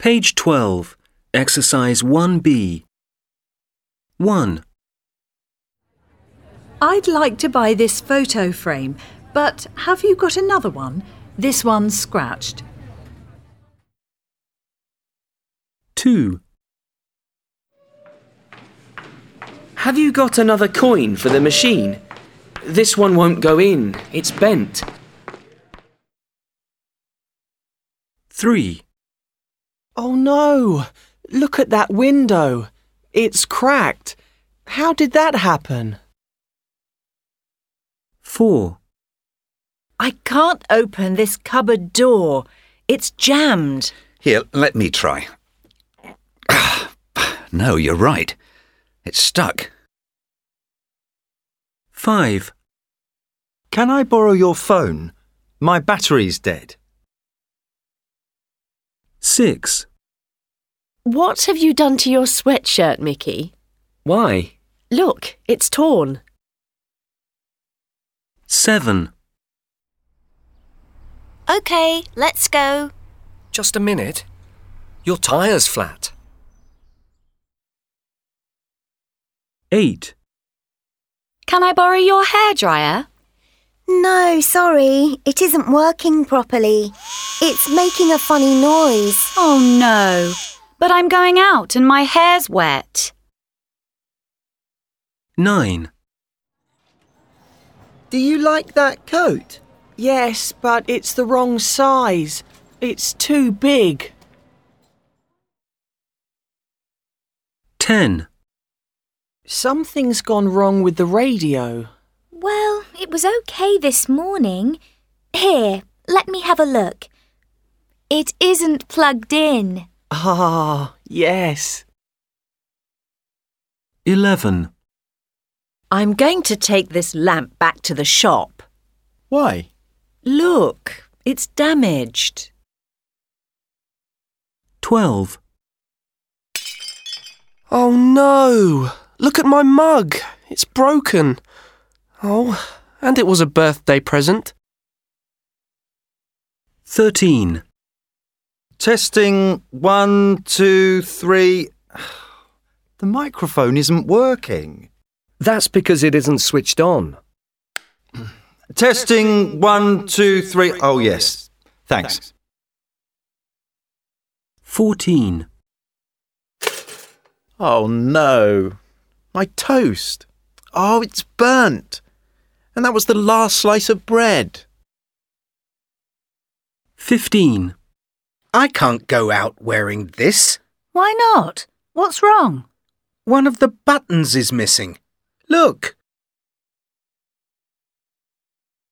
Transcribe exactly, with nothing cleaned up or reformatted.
Page twelve, Exercise one B. one. I'd like to buy this photo frame, but have you got another one? This one's scratched. two. Have you got another coin for the machine? This one won't go in. It's bent. three. Oh no! Look at that window. It's cracked. How did that happen? four. I can't open this cupboard door. It's jammed. Here, let me try. No, you're right. It's stuck. five. Can I borrow your phone? My battery's dead. six. What have you done to your sweatshirt, Mickey? Why? Look, it's torn. seven. OK, let's go. Just a minute. Your tyre's flat. eight. Can I borrow your hairdryer? No, sorry. It isn't working properly. It's making a funny noise. Oh no, but I'm going out and my hair's wet. nine. Do you like that coat? Yes, but it's the wrong size. It's too big. ten. Something's gone wrong with the radio. Well, it was OK this morning. Here, let me have a look. It isn't plugged in. Ah, yes. eleven. I'm going to take this lamp back to the shop. Why? Look, it's damaged. twelve. Oh no! Look at my mug. It's broken. Oh, and it was a birthday present. thirteen. Testing one, two, three. The microphone isn't working. That's because it isn't switched on. Testing one, two, three. Oh, yes. Thanks. fourteen. Oh, no. My toast. Oh, it's burnt. And that was the last slice of bread. fifteen. I can't go out wearing this. Why not? What's wrong? One of the buttons is missing. Look.